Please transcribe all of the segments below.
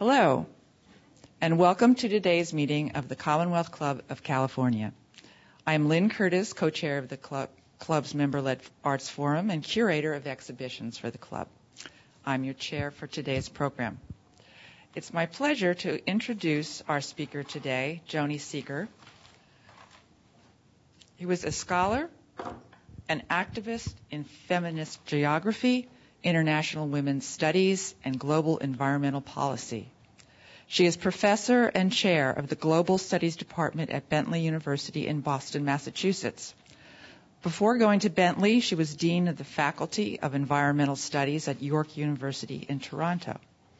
Hello, and welcome to today's meeting of the Commonwealth Club of California. I am Lynn Curtis, co-chair of the club's member-led arts forum and curator of exhibitions for the club. I'm your chair for today's program. It's my pleasure to introduce our speaker today, Joni Seeger. He was a scholar, an activist in feminist geography, international women's studies, and global environmental policy. She is professor and chair of the Global Studies Department at Bentley University in Boston, Massachusetts. Before going to Bentley, she was dean of the Faculty of Environmental Studies at York University in Toronto,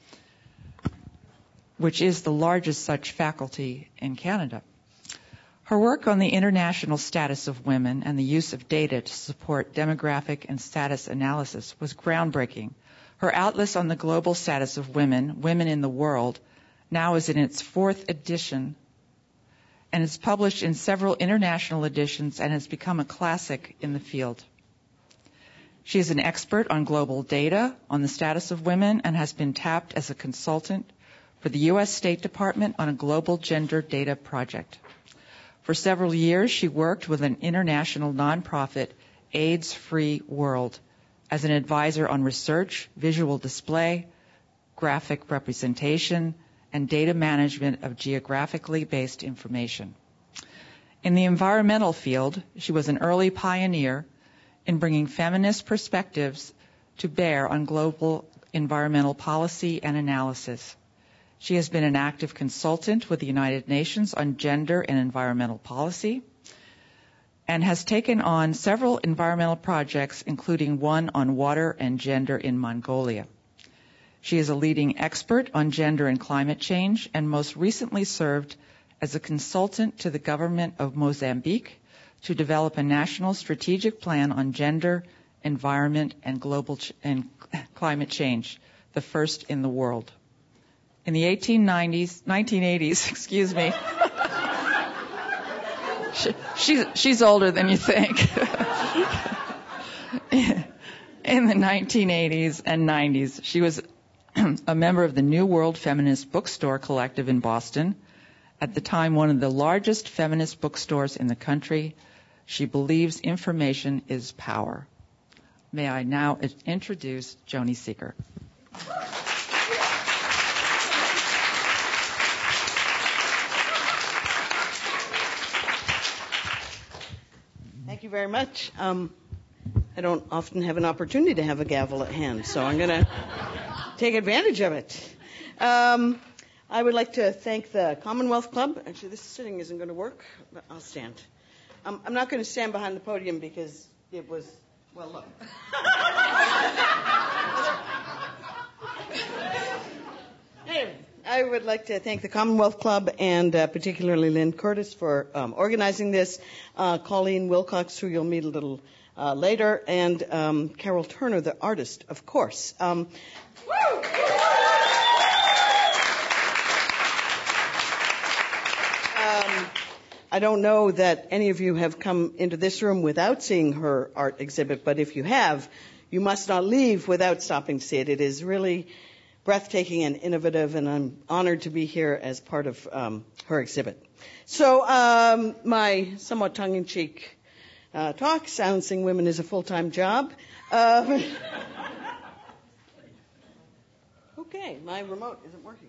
which is the largest such faculty in Canada. Her work on the international status of women and the use of data to support demographic and status analysis was groundbreaking. Her atlas on the global status of women, Women in the World, now is in its 4th edition and is published in several international editions and has become a classic in the field. She is an expert on global data on the status of women and has been tapped as a consultant for the U.S. State Department on a global gender data project. For several years, she worked with an international nonprofit, AIDS-Free World, as an advisor on research, visual display, graphic representation, and data management of geographically based information. In the environmental field, she was an early pioneer in bringing feminist perspectives to bear on global environmental policy and analysis. She has been an active consultant with the United Nations on gender and environmental policy and has taken on several environmental projects, including one on water and gender in Mongolia. She is a leading expert on gender and climate change and most recently served as a consultant to the government of Mozambique to develop a national strategic plan on gender, environment, and global climate change, the first in the world. In the 1980s, excuse me. She's older than you think. In the 1980s and 90s, she was a member of the New World Feminist Bookstore Collective in Boston, at the time one of the largest feminist bookstores in the country. She believes information is power. May I now introduce Joni Seeger. Thank you very much. I don't often have an opportunity to have a gavel at hand, so I'm going to take advantage of it. I would like to thank the Commonwealth Club. Actually, this sitting isn't going to work, but I'll stand. I'm not going to stand behind the podium because it was, well, look. Anyway, I would like to thank the Commonwealth Club and particularly Lynn Curtis for organizing this, Colleen Wilcox, who you'll meet a little later, and Carol Turner, the artist, of course. I don't know that any of you have come into this room without seeing her art exhibit, but if you have, you must not leave without stopping to see it. It is really breathtaking and innovative, and I'm honored to be here as part of her exhibit. So my somewhat tongue-in-cheek talk, Silencing Women is a Full-Time Job. Okay, my remote isn't working.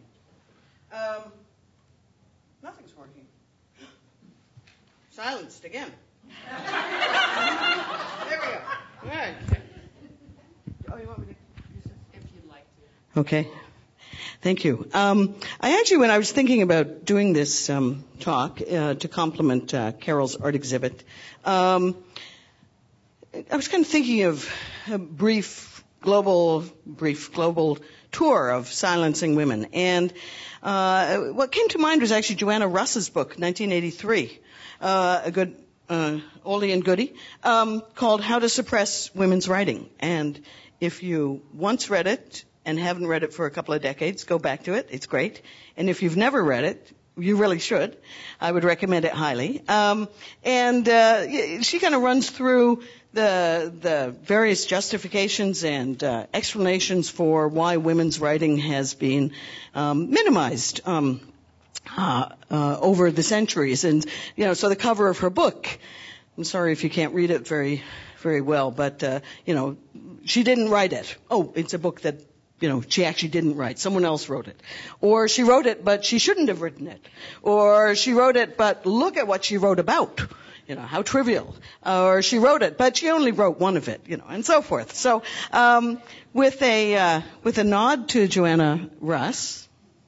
Nothing's working. Silenced again. There we go. All right. Oh, you want me to use this? If you'd like to. Okay. Thank you. I actually, when I was thinking about doing this talk to complement Carol's art exhibit, I was kind of thinking of a brief global tour of Silencing Women. And what came to mind was actually Joanna Russ's book, 1983, a good oldie and goodie, called How to Suppress Women's Writing. And if you once read it and haven't read it for a couple of decades, go back to it. It's great. And if you've never read it, you really should. I would recommend it highly. She kind of runs through the various justifications and explanations for why women's writing has been minimized over the centuries. And, so the cover of her book, I'm sorry if you can't read it very, very well, but, she didn't write it. Oh, it's a book that, she actually didn't write. Someone else wrote it. Or she wrote it, but she shouldn't have written it. Or she wrote it, but look at what she wrote about. How trivial. Or she wrote it, but she only wrote one of it, and so forth. So, with a nod to Joanna Russ,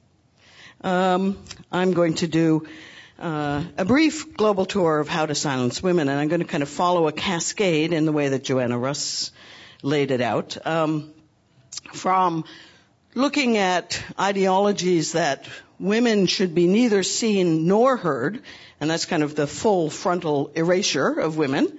I'm going to do a brief global tour of How to Silence Women, and I'm going to kind of follow a cascade in the way that Joanna Russ laid it out, from looking at ideologies that women should be neither seen nor heard, and that's kind of the full frontal erasure of women,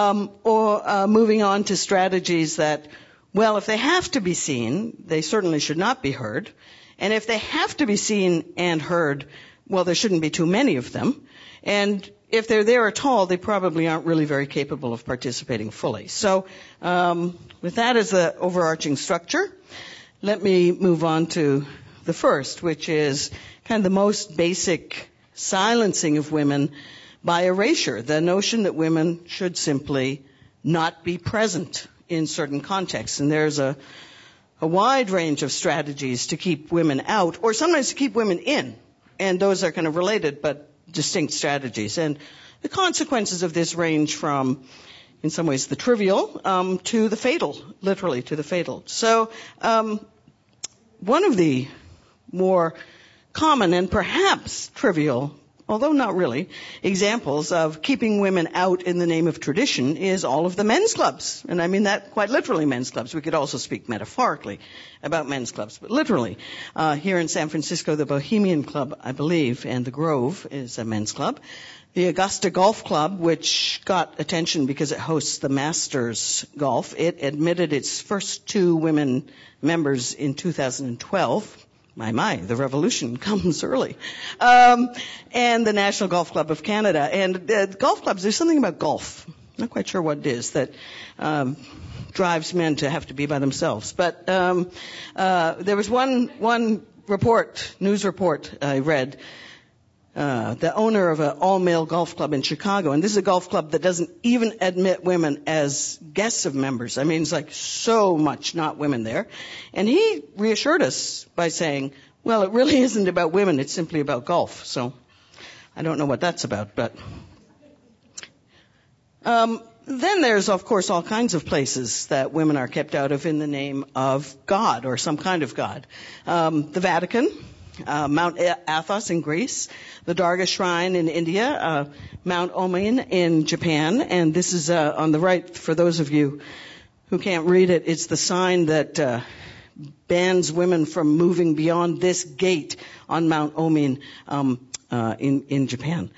or moving on to strategies that, well, if they have to be seen, they certainly should not be heard, and if they have to be seen and heard, well, there shouldn't be too many of them, and if they're there at all, they probably aren't really very capable of participating fully. So, with that as the overarching structure, let me move on to the first, which is kind of the most basic silencing of women by erasure, the notion that women should simply not be present in certain contexts. And there's a wide range of strategies to keep women out, or sometimes to keep women in. And those are kind of related but distinct strategies. And the consequences of this range from, in some ways, the trivial to the fatal, literally to the fatal. So one of the more common and perhaps trivial, although not really, examples of keeping women out in the name of tradition is all of the men's clubs. And I mean that quite literally, men's clubs. We could also speak metaphorically about men's clubs, but literally. Here in San Francisco, the Bohemian Club, I believe, and the Grove is a men's club. The Augusta Golf Club, which got attention because it hosts the Masters Golf, it admitted its first 2 women members in 2012. My, the revolution comes early. And the National Golf Club of Canada. And golf clubs, there's something about golf. I'm not quite sure what it is that drives men to have to be by themselves. But there was one report, news report I read, the owner of an all-male golf club in Chicago, and this is a golf club that doesn't even admit women as guests of members. I mean, it's like so much not women there. And he reassured us by saying, well, it really isn't about women, it's simply about golf. So I don't know what that's about, but then there's, of course, all kinds of places that women are kept out of in the name of God or some kind of God. The Vatican, Mount Athos in Greece, the Durga Shrine in India, Mount Omin in Japan, and this is on the right, for those of you who can't read it, it's the sign that bans women from moving beyond this gate on Mount Omin in Japan.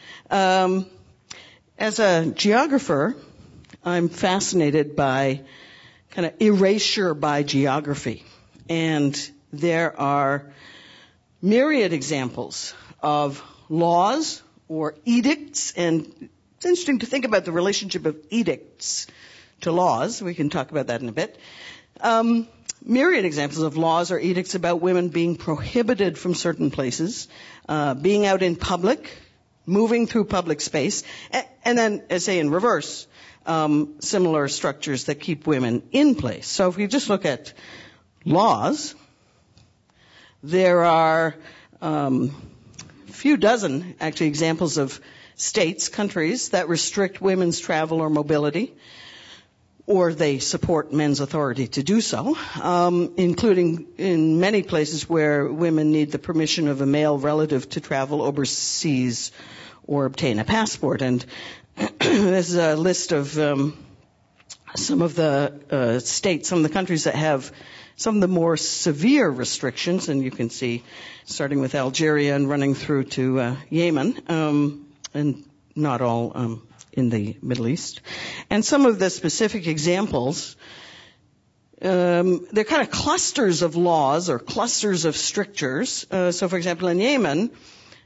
As a geographer, I'm fascinated by kind of erasure by geography, and there are myriad examples of laws or edicts, and it's interesting to think about the relationship of edicts to laws. We can talk about that in a bit. Myriad examples of laws or edicts about women being prohibited from certain places, being out in public, moving through public space, and then, as say in reverse, similar structures that keep women in place. So if we just look at laws, there are a few dozen, actually, examples of states, countries, that restrict women's travel or mobility, or they support men's authority to do so, including in many places where women need the permission of a male relative to travel overseas or obtain a passport. And this is a list of some of the states, some of the countries that have some of the more severe restrictions, and you can see starting with Algeria and running through to Yemen, and not all in the Middle East. And some of the specific examples, they're kind of clusters of laws or clusters of strictures. So, for example, in Yemen,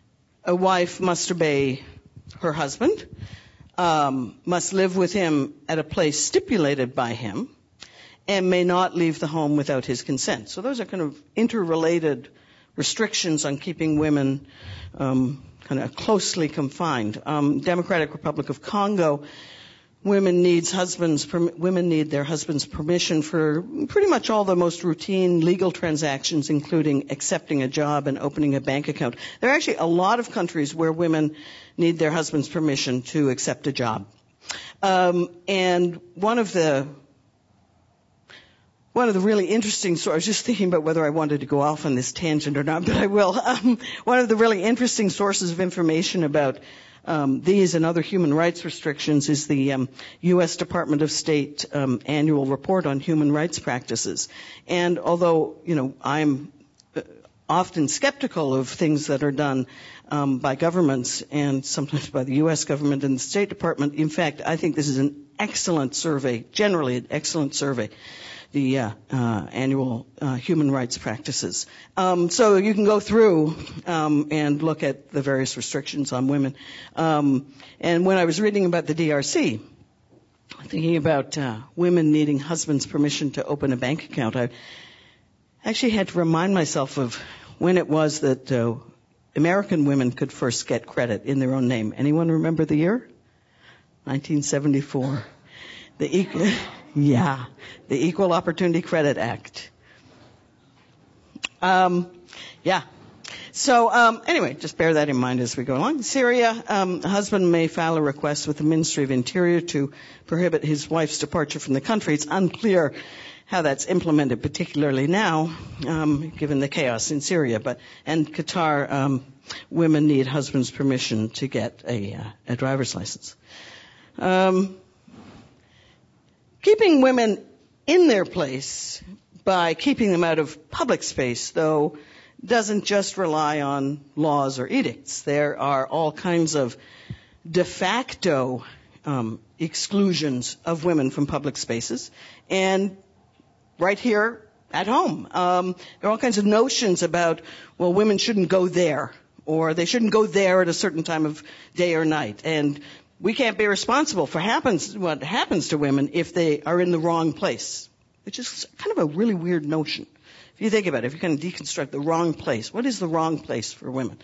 a wife must obey her husband, must live with him at a place stipulated by him, and may not leave the home without his consent. So those are kind of interrelated restrictions on keeping women kind of closely confined. Democratic Republic of Congo, women need their husband's permission for pretty much all the most routine legal transactions, including accepting a job and opening a bank account. There are actually a lot of countries where women need their husband's permission to accept a job. And one of the really interesting, so I was just thinking about whether I wanted to go off on this tangent or not, but I will. One of the really interesting sources of information about these and other human rights restrictions is the U.S. Department of State annual report on human rights practices. And although, I'm often skeptical of things that are done by governments and sometimes by the U.S. government and the State Department, in fact, I think this is an excellent survey, generally an excellent survey, the annual human rights practices. So you can go through and look at the various restrictions on women. And when I was reading about the DRC, thinking about women needing husbands' permission to open a bank account, I actually had to remind myself of when it was that American women could first get credit in their own name. Anyone remember the year? 1974. The Equal Opportunity Credit Act. So anyway, just bear that in mind as we go along. Syria, a husband may file a request with the Ministry of Interior to prohibit his wife's departure from the country. It's unclear how that's implemented, particularly now, given the chaos in Syria. And Qatar, women need husband's permission to get a driver's license. Keeping women in their place by keeping them out of public space, though, doesn't just rely on laws or edicts. There are all kinds of de facto exclusions of women from public spaces, and right here at home. There are all kinds of notions about, well, women shouldn't go there, or they shouldn't go there at a certain time of day or night, and we can't be responsible for what happens to women if they are in the wrong place, which is kind of a really weird notion. If you think about it, if you kind of deconstruct the wrong place, what is the wrong place for women?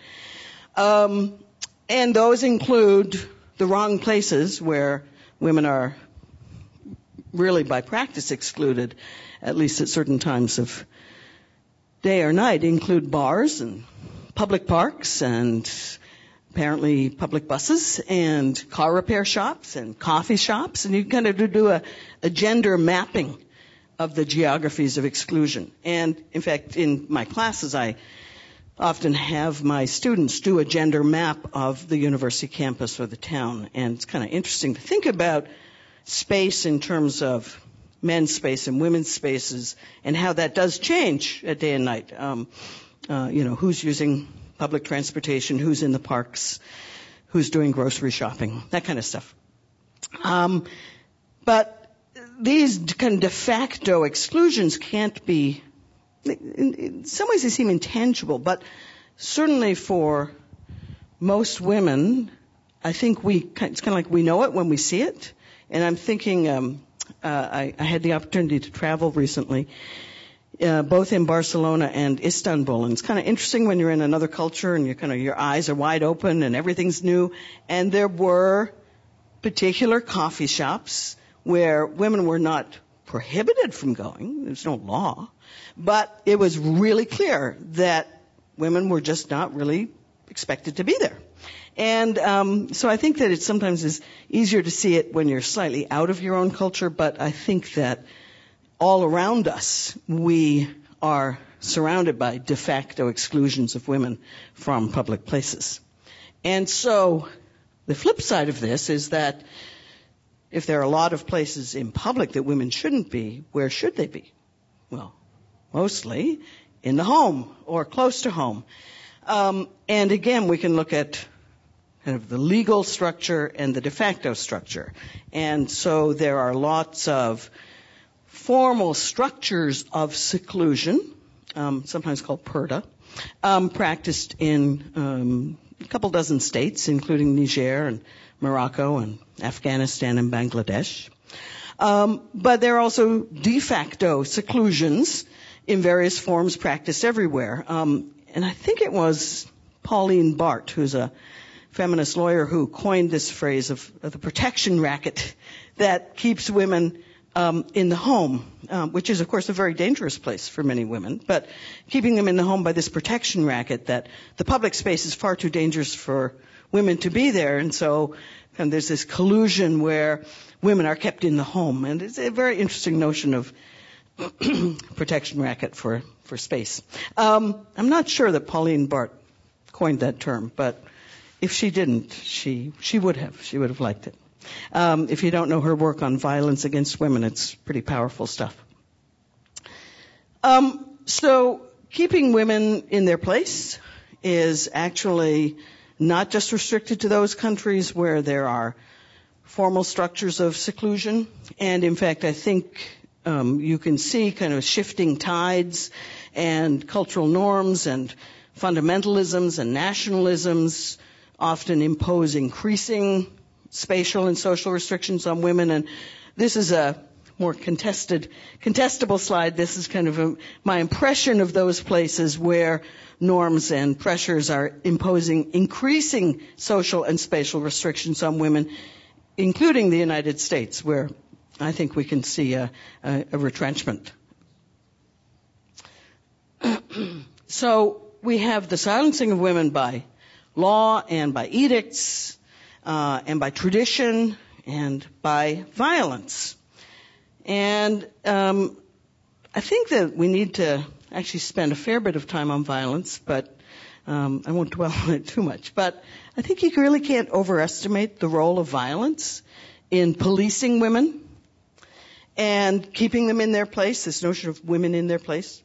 And those include the wrong places where women are really by practice excluded, at least at certain times of day or night, include bars and public parks and apparently public buses and car repair shops and coffee shops, and you kind of do a gender mapping of the geographies of exclusion. And in fact, in my classes, I often have my students do a gender map of the university campus or the town, and it's kind of interesting to think about space in terms of men's space and women's spaces and how that does change at day and night. Who's using public transportation, who's in the parks, who's doing grocery shopping, that kind of stuff. But these kind of de facto exclusions can't be, in some ways they seem intangible, but certainly for most women, I think it's kind of like we know it when we see it. And I'm thinking, I had the opportunity to travel recently, both in Barcelona and Istanbul. And it's kind of interesting when you're in another culture and your eyes are wide open and everything's new. And there were particular coffee shops where women were not prohibited from going. There's no law. But it was really clear that women were just not really expected to be there. And so I think that it sometimes is easier to see it when you're slightly out of your own culture, but I think that all around us, we are surrounded by de facto exclusions of women from public places. And so the flip side of this is that if there are a lot of places in public that women shouldn't be, where should they be? Well, mostly in the home or close to home. And again, we can look at kind of the legal structure and the de facto structure. And so there are lots of formal structures of seclusion sometimes called Purdah, practiced in a couple dozen states, including Niger and Morocco and Afghanistan and Bangladesh. But there are also de facto seclusions in various forms practiced everywhere. And I think it was Pauline Bart, who's a feminist lawyer, who coined this phrase of the protection racket that keeps women in the home, which is, of course, a very dangerous place for many women, but keeping them in the home by this protection racket that the public space is far too dangerous for women to be there, and so there's this collusion where women are kept in the home. And it's a very interesting notion of protection racket for space. I'm not sure that Pauline Bart coined that term, but if she didn't, she would have. She would have liked it. If you don't know her work on violence against women, it's pretty powerful stuff. So keeping women in their place is actually not just restricted to those countries where there are formal structures of seclusion. And in fact, I think you can see kind of shifting tides and cultural norms and fundamentalisms and nationalisms often impose increasing spatial and social restrictions on women. And this is a more contestable slide. This is kind of my impression of those places where norms and pressures are imposing increasing social and spatial restrictions on women, including the United States, where I think we can see a retrenchment. So we have the silencing of women by law and by edicts and by tradition and by violence. And I think that we need to actually spend a fair bit of time on violence, but I won't dwell on it too much. But I think you really can't overestimate the role of violence in policing women and keeping them in their place, this notion of women in their place.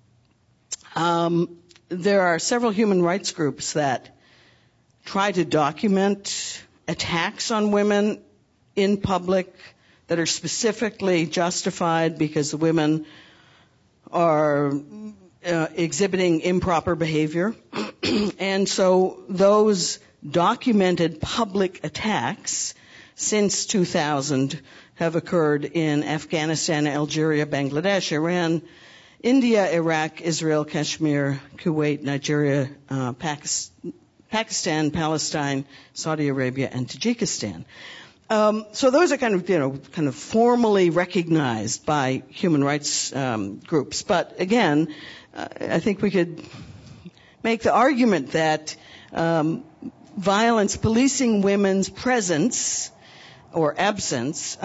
There are several human rights groups that try to document attacks on women in public that are specifically justified because the women are exhibiting improper behavior. And so those documented public attacks since 2000 have occurred in Afghanistan, Algeria, Bangladesh, Iran, India, Iraq, Israel, Kashmir, Kuwait, Nigeria, Pakistan, Palestine, Saudi Arabia, and Tajikistan. So those are kind of formally recognized by human rights groups. But again, I think we could make the argument that violence, policing women's presence or absence,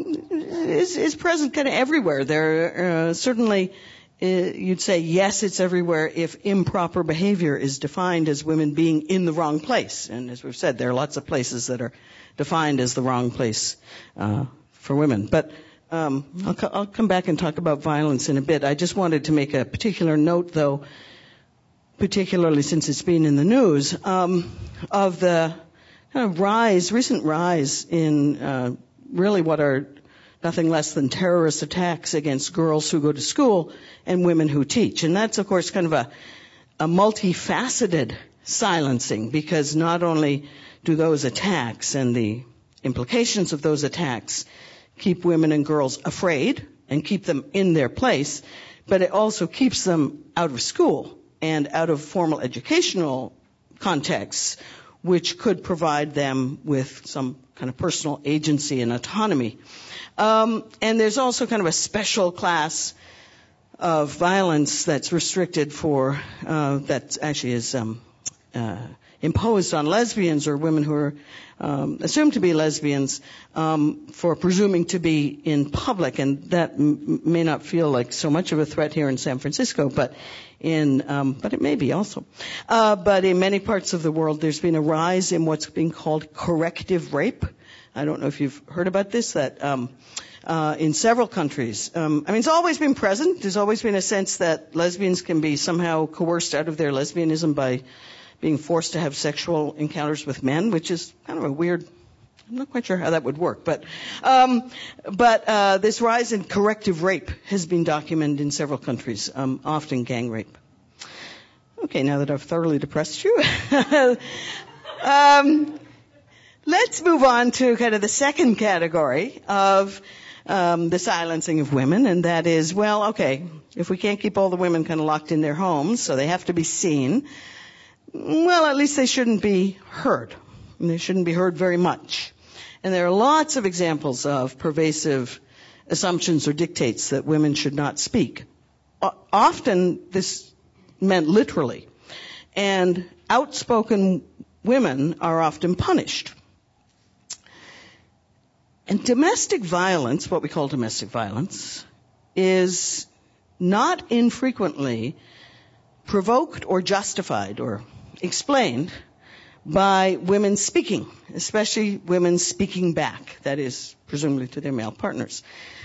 is present kind of everywhere. There certainly. You'd say, yes, it's everywhere if improper behavior is defined as women being in the wrong place. And as we've said, there are lots of places that are defined as the wrong place for women. But I'll come back and talk about violence in a bit. I just wanted to make a particular note, though, particularly since it's been in the news, of the kind of recent rise in really what are nothing less than terrorist attacks against girls who go to school and women who teach. And that's, of course, kind of a multifaceted silencing, because not only do those attacks and the implications of those attacks keep women and girls afraid and keep them in their place, but it also keeps them out of school and out of formal educational contexts, which could provide them with some kind of personal agency and autonomy. And there's also kind of a special class of violence that's restricted for, that actually is imposed on lesbians or women who are assumed to be lesbians for presuming to be in public. And that may not feel like so much of a threat here in San Francisco, but it may be also. But in many parts of the world, there's been a rise in what's being called corrective rape. I don't know if you've heard about this, that in several countries. It's always been present. There's always been a sense that lesbians can be somehow coerced out of their lesbianism by being forced to have sexual encounters with men, which is kind of a weird I'm not quite sure how that would work, but this rise in corrective rape has been documented in several countries, often gang rape. Okay, now that I've thoroughly depressed you, let's move on to kind of the second category of the silencing of women, and that is, well, okay, if we can't keep all the women kind of locked in their homes, so they have to be seen, well, at least they shouldn't be heard. And they shouldn't be heard very much. And there are lots of examples of pervasive assumptions or dictates that women should not speak. Often this meant literally. And outspoken women are often punished. And domestic violence, what we call domestic violence, is not infrequently provoked or justified or explained by women speaking, especially women speaking back, that is, presumably to their male partners.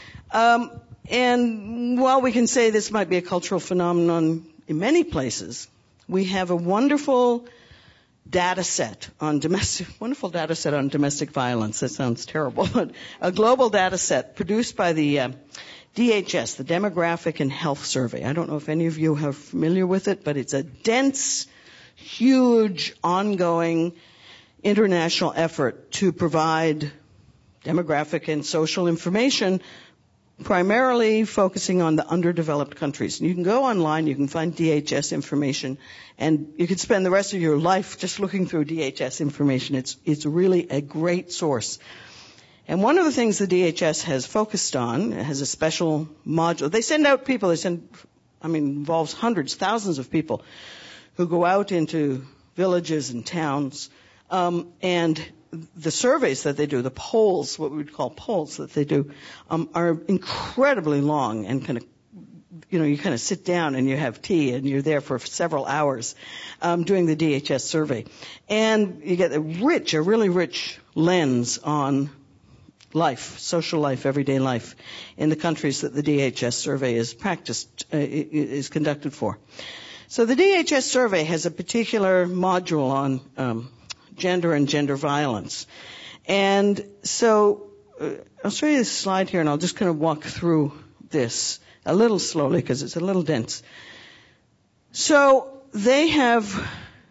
And while we can say this might be a cultural phenomenon in many places, we have a wonderful data set on domestic violence. That sounds terrible, but a global data set produced by the DHS, the Demographic and Health Survey. I don't know if any of you are familiar with it, but it's a dense, huge, ongoing international effort to provide demographic and social information, primarily focusing on the underdeveloped countries. And you can go online, you can find DHS information, and you could spend the rest of your life just looking through DHS information. It's really a great source. And one of the things the DHS has focused on, has a special module. They send out people, involves hundreds, thousands of people who go out into villages and towns, and the surveys that they do, the polls, what we would call polls that they do, are incredibly long and you kind of sit down and you have tea and you're there for several hours doing the DHS survey. And you get a really rich lens on life, social life, everyday life in the countries that the DHS survey is conducted for. So the DHS survey has a particular module on gender and gender violence. And so I'll show you this slide here, and I'll just kind of walk through this a little slowly because it's a little dense. So they have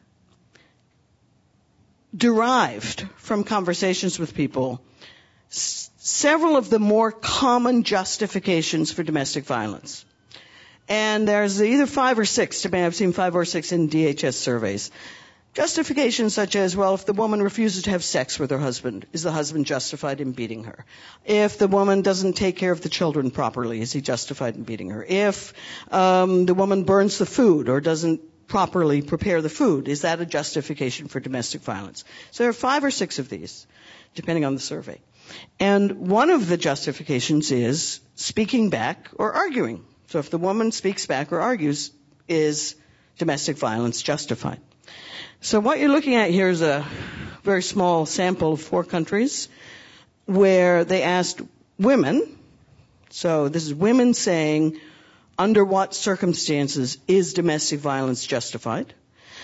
derived from conversations with people several of the more common justifications for domestic violence. And there's either 5 or 6, I've seen 5 or 6 in DHS surveys. Justifications such as, well, if the woman refuses to have sex with her husband, is the husband justified in beating her? If the woman doesn't take care of the children properly, is he justified in beating her? If the woman burns the food or doesn't properly prepare the food, is that a justification for domestic violence? So there are 5 or 6 of these, depending on the survey. And one of the justifications is speaking back or arguing. So if the woman speaks back or argues, is domestic violence justified? So what you're looking at here is a very small sample of 4 countries where they asked women, so this is women saying, under what circumstances is domestic violence justified?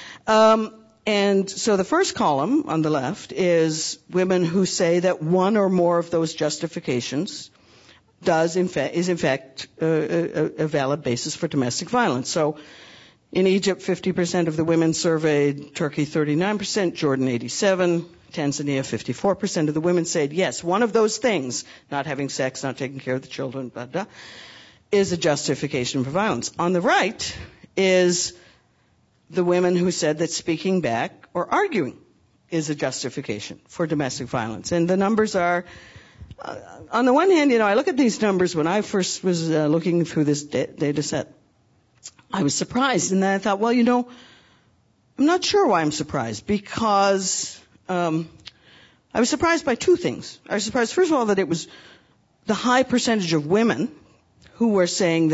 And so the first column on the left is women who say that one or more of those justifications is in fact a valid basis for domestic violence. So in Egypt, 50% of the women surveyed, Turkey 39%, Jordan 87%, Tanzania 54% of the women said, yes, one of those things, not having sex, not taking care of the children, blah, blah, is a justification for violence. On the right is the women who said that speaking back or arguing is a justification for domestic violence. And the numbers are, on the one hand, I look at these numbers when I first was looking through this data set. I was surprised, and then I thought, well, I'm not sure why I'm surprised, because I was surprised by 2 things. I was surprised, first of all, that it was the high percentage of women who were saying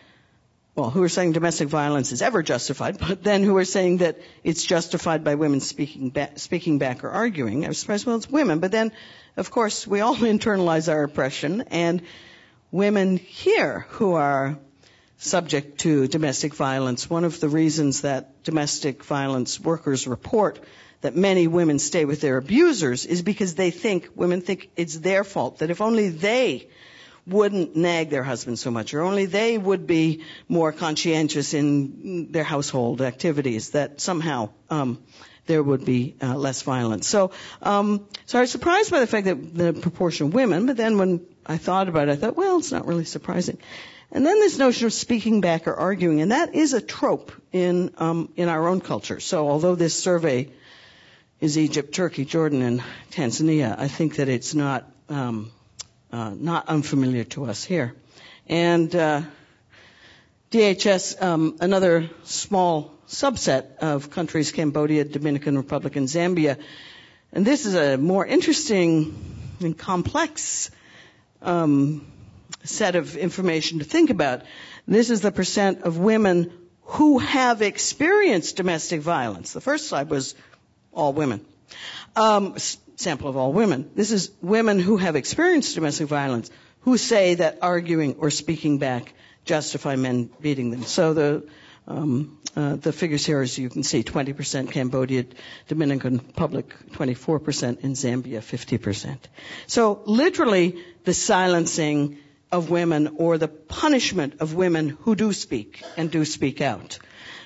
domestic violence is ever justified, but then who were saying that it's justified by women speaking back or arguing. I was surprised, well, it's women. But then, of course, we all internalize our oppression, and women here who are subject to domestic violence. One of the reasons that domestic violence workers report that many women stay with their abusers is because women think it's their fault, that if only they wouldn't nag their husband so much, or only they would be more conscientious in their household activities, that somehow there would be less violence. So I was surprised by the fact that the proportion of women, but then when I thought about it, I thought, well, it's not really surprising. And then this notion of speaking back or arguing, and that is a trope in our own culture. So although this survey is Egypt, Turkey, Jordan, and Tanzania, I think that it's not unfamiliar to us here. And DHS, another small subset of countries, Cambodia, Dominican Republic, and Zambia. And this is a more interesting and complex set of information to think about. This is the percent of women who have experienced domestic violence. The first slide was all women. Sample of all women. This is women who have experienced domestic violence who say that arguing or speaking back justify men beating them. So the figures here, as you can see, 20% Cambodia, Dominican Republic 24%, and Zambia 50%. So literally the silencing of women or the punishment of women who do speak and do speak out.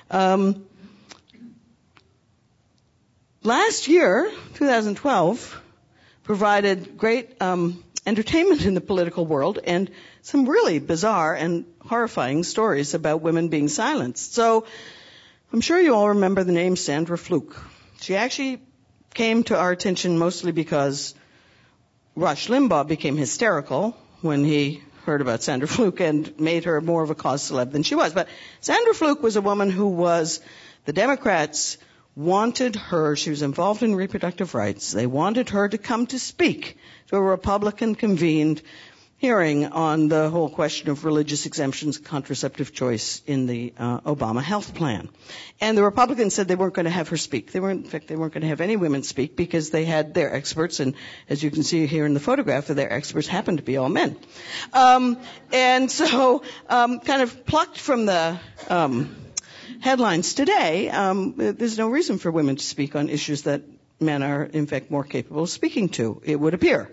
Last year, 2012, provided great entertainment in the political world and some really bizarre and horrifying stories about women being silenced. So I'm sure you all remember the name Sandra Fluke. She actually came to our attention mostly because Rush Limbaugh became hysterical when he heard about Sandra Fluke and made her more of a cause celeb than she was. But Sandra Fluke was a woman who was, the Democrats wanted her, she was involved in reproductive rights, they wanted her to come to speak to a Republican-convened hearing on the whole question of religious exemptions, contraceptive choice in the Obama health plan. And the Republicans said they weren't going to have her speak. They weren't going to have any women speak because they had their experts, and as you can see here in the photograph, their experts happened to be all men. And so, kind of plucked from the headlines today, there's no reason for women to speak on issues that men are, in fact, more capable of speaking to, it would appear.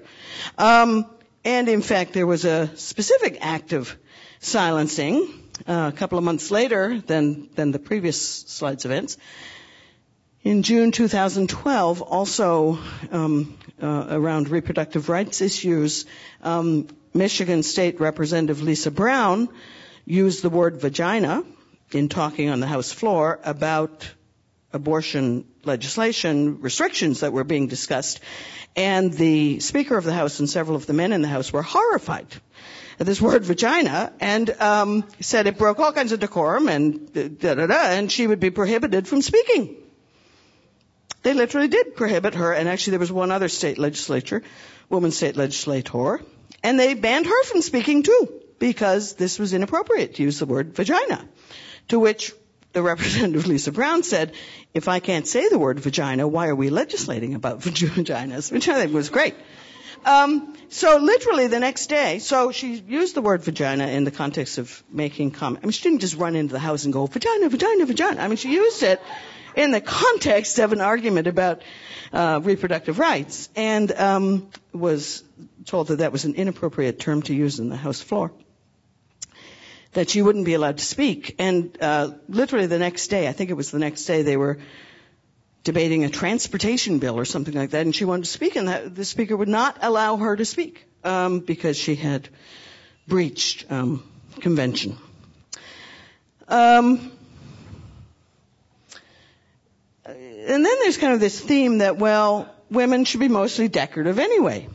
And in fact, there was a specific act of silencing a couple of months later than the previous slide's events. In June 2012, also around reproductive rights issues, Michigan State Representative Lisa Brown used the word vagina in talking on the House floor about abortion legislation restrictions that were being discussed. And the Speaker of the House and several of the men in the House were horrified at this word vagina and said it broke all kinds of decorum and and she would be prohibited from speaking. They literally did prohibit her, and actually there was one other state legislature, woman state legislator, and they banned her from speaking too because this was inappropriate to use the word vagina. To which the Representative Lisa Brown said, if I can't say the word vagina, why are we legislating about vaginas? Which I think was great. So literally the next day, so she used the word vagina in the context of making comment. I mean, she didn't just run into the House and go, vagina, vagina, vagina. I mean, she used it in the context of an argument about reproductive rights and was told that that was an inappropriate term to use in the House floor, that she wouldn't be allowed to speak. And literally the next day, I think it was the next day, they were debating a transportation bill or something like that, and she wanted to speak, and the Speaker would not allow her to speak because she had breached convention. And then there's kind of this theme that, well, women should be mostly decorative anyway.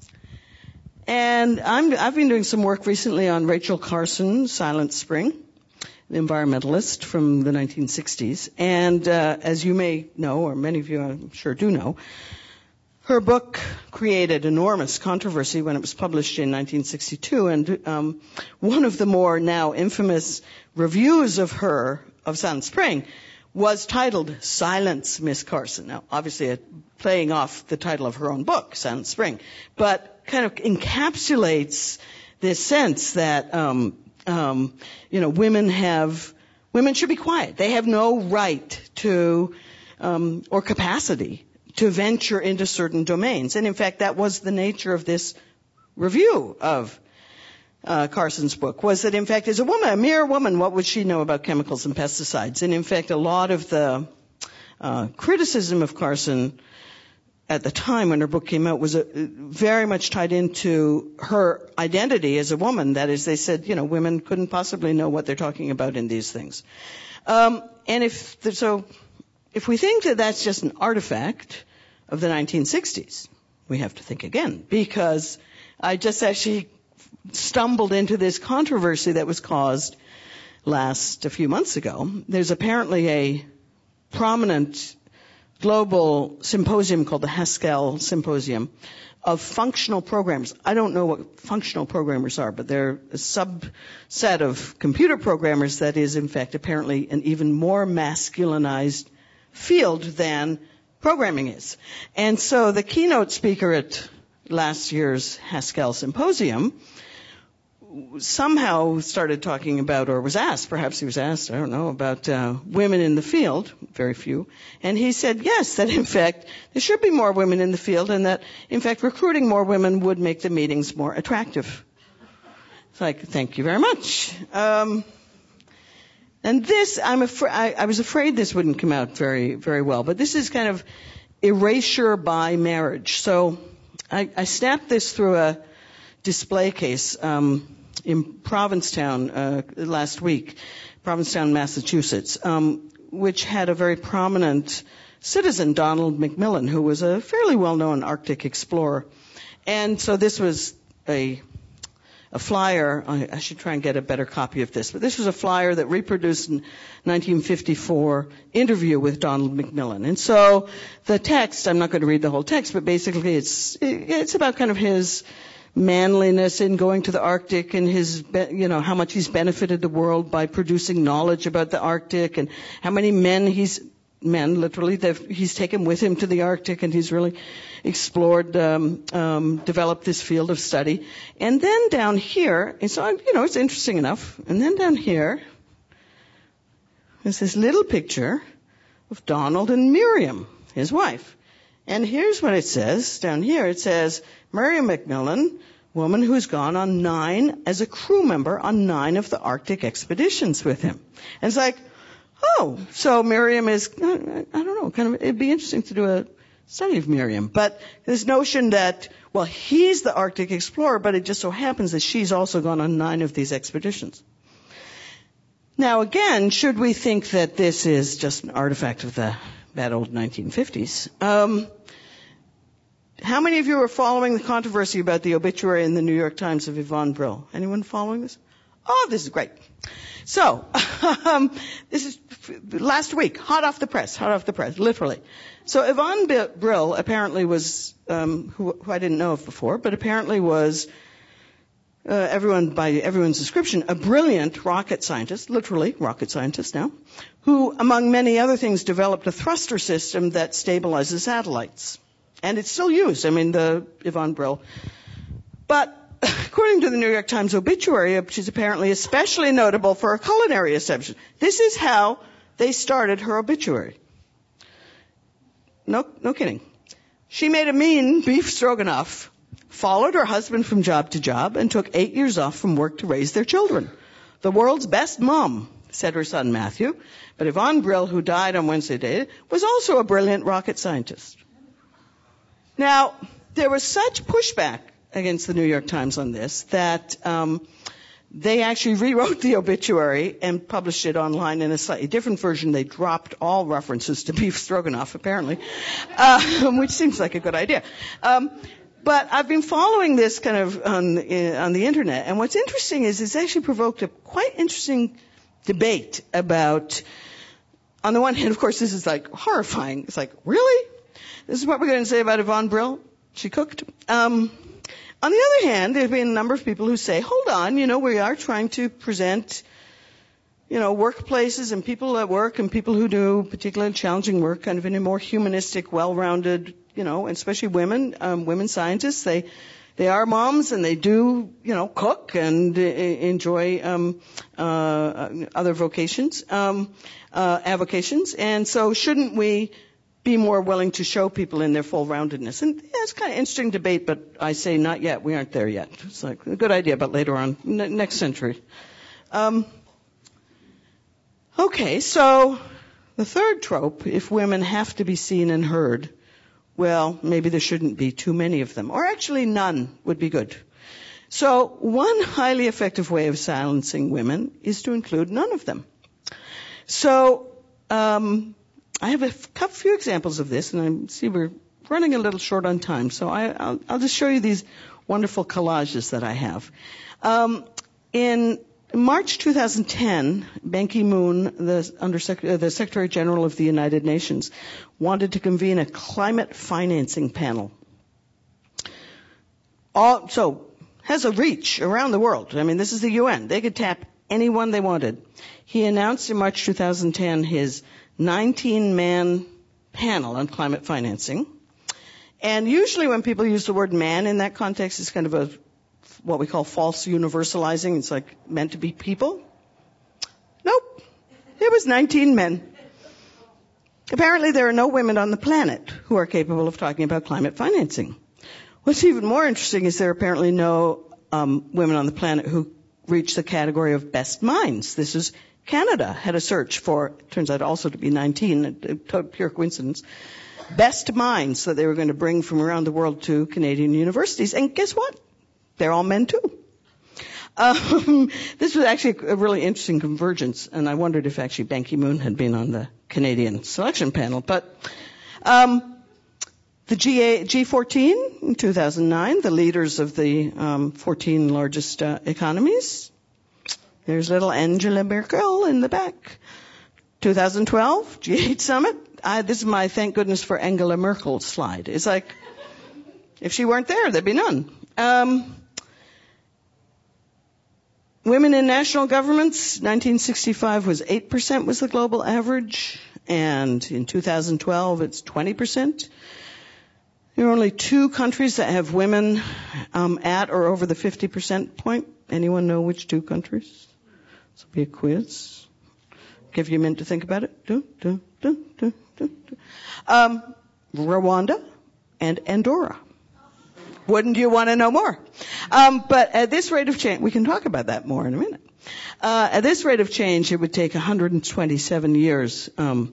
And I've been doing some work recently on Rachel Carson, Silent Spring, the environmentalist from the 1960s. And as you may know, or many of you I'm sure do know, her book created enormous controversy when it was published in 1962. And one of the more now infamous reviews of Silent Spring was titled Silence, Miss Carson. Now, obviously, playing off the title of her own book, Silent Spring, but kind of encapsulates this sense that Women should be quiet. They have no right to, or capacity to venture into certain domains. And in fact, that was the nature of this review of Carson's book, was that in fact, as a woman, a mere woman, what would she know about chemicals and pesticides? And in fact, a lot of the criticism of Carson at the time when her book came out was very much tied into her identity as a woman. That is, they said, women couldn't possibly know what they're talking about in these things. And if we think that that's just an artifact of the 1960s, we have to think again, because I just actually stumbled into this controversy that was caused a few months ago. There's apparently a prominent global symposium called the Haskell Symposium of functional programmers. I don't know what functional programmers are, but they're a subset of computer programmers that is, in fact, apparently an even more masculinized field than programming is. And so the keynote speaker at last year's Haskell Symposium somehow started talking about, or was asked, perhaps he was asked, I don't know, about women in the field, very few. And he said, yes, that in fact, there should be more women in the field, and that, in fact, recruiting more women would make the meetings more attractive. It's like, thank you very much. And this, I was afraid this wouldn't come out very, very well, but this is kind of erasure by marriage. So I snapped this through a display case in Provincetown last week, Provincetown, Massachusetts, which had a very prominent citizen, Donald McMillan, who was a fairly well-known Arctic explorer. And so this was a flyer. I should try and get a better copy of this, but this was a flyer that reproduced in 1954 interview with Donald McMillan. And so the text, I'm not going to read the whole text, but basically it's about kind of his manliness in going to the Arctic and his, how much he's benefited the world by producing knowledge about the Arctic, and how many men he's taken with him to the Arctic, and he's really explored, developed this field of study. And then down here, it's interesting enough. And then down here, there's this little picture of Donald and Miriam, his wife. And here's what it says down here. It says, Miriam McMillan, woman who's gone on 9 as a crew member on 9 of the Arctic expeditions with him. And it's like, oh, so Miriam is, I don't know, it'd be interesting to do a study of Miriam. But this notion that, well, he's the Arctic explorer, but it just so happens that she's also gone on 9 of these expeditions. Now, again, should we think that this is just an artifact of the bad old 1950s? How many of you are following the controversy about the obituary in the New York Times of Yvonne Brill? Anyone following this? Oh, this is great. So, this is last week, hot off the press, literally. So Yvonne Brill apparently was, who I didn't know of before, but apparently was, by everyone's description, a brilliant rocket scientist, literally rocket scientist now, who, among many other things, developed a thruster system that stabilizes satellites. And it's still used, the Yvonne Brill. But according to the New York Times obituary, she's apparently especially notable for a culinary establishment. This is how they started her obituary. No kidding. She made a mean beef stroganoff, followed her husband from job to job, and took 8 years off from work to raise their children. The world's best mom, said her son Matthew. But Yvonne Brill, who died on Wednesday day, was also a brilliant rocket scientist. Now, there was such pushback against the New York Times on this that they actually rewrote the obituary and published it online in a slightly different version. They dropped all references to beef stroganoff, apparently, which seems like a good idea. But I've been following this kind of on the internet, and what's interesting is it's actually provoked a quite interesting debate about, on the one hand, of course, this is like horrifying. It's like, really? This is what we're going to say about Yvonne Brill? She cooked. On the other hand, there have been a number of people who say, hold on, we are trying to present, workplaces and people at work and people who do particularly challenging work in a more humanistic, well-rounded, and especially women scientists, they They are moms, and they do, cook and enjoy other vocations, avocations. And so shouldn't we be more willing to show people in their full roundedness? And it's kind of interesting debate, but I say not yet. We aren't there yet. It's like a good idea, but later on, next century. Okay, so the third trope, if women have to be seen and heard, well, maybe there shouldn't be too many of them. Or actually none would be good. So one highly effective way of silencing women is to include none of them. So I have a few examples of this, and I see we're running a little short on time. So I'll just show you these wonderful collages that I have. In March 2010, Ban Ki-moon, the Secretary General of the United Nations, wanted to convene a climate financing panel. So has a reach around the world. I mean, this is the UN. They could tap anyone they wanted. He announced in March 2010 his 19-man panel on climate financing. And usually when people use the word man in that context, it's kind of what we call false universalizing. It's like meant to be people. Nope. It was 19 men. Apparently there are no women on the planet who are capable of talking about climate financing. What's even more interesting is there are apparently no women on the planet who reach the category of best minds. This is Canada had a search for, turns out also to be 19, a pure coincidence, best minds that they were going to bring from around the world to Canadian universities. And guess what? They're all men too. This was actually a really interesting convergence, and I wondered if actually Ban Ki-moon had been on the Canadian selection panel. But the G14 in 2009, the leaders of the 14 largest economies. There's little Angela Merkel in the back. 2012, G8 summit. This is my thank goodness for Angela Merkel slide. It's like, if she weren't there, there'd be none. Women in national governments, 1965 was 8% was the global average, and in 2012 it's 20%. There are only 2 countries that have women at or over the 50% point. Anyone know which 2 countries? This will be a quiz. Give you a minute to think about it. Rwanda and Andorra. Wouldn't you want to know more? But at this rate of change, we can talk about that more in a minute. At this rate of change, it would take 127 years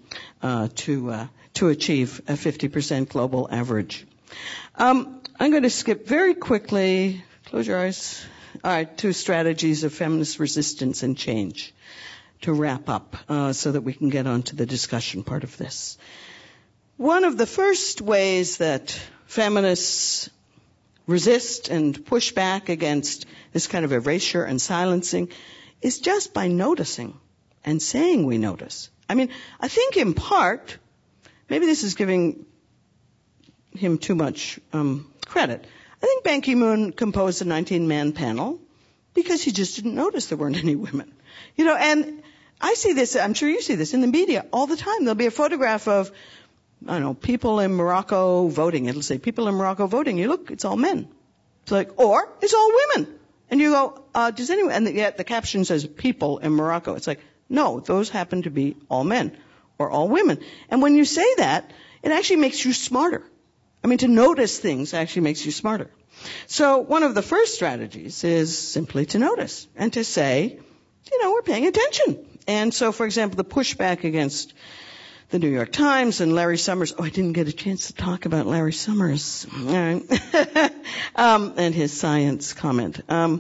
to achieve a 50% global average. I'm going to skip very quickly. Close your eyes. All right, 2 strategies of feminist resistance and change to wrap up, so that we can get on to the discussion part of this. One of the first ways that feminists resist and push back against this kind of erasure and silencing is just by noticing and saying we notice. I mean, I think in part, maybe this is giving him too much credit. I think Ban Ki-moon composed a 19-man panel because he just didn't notice there weren't any women. And I see this, I'm sure you see this in the media all the time. There'll be a photograph of, people in Morocco voting. It'll say people in Morocco voting. You look, it's all men. It's like, or it's all women. And you go, does anyone, and yet the caption says people in Morocco. It's like, no, those happen to be all men or all women. And when you say that, it actually makes you smarter. To notice things actually makes you smarter. So one of the first strategies is simply to notice and to say, we're paying attention. And so, for example, the pushback against the New York Times and Larry Summers. I didn't get a chance to talk about Larry Summers. All right. And his science comment.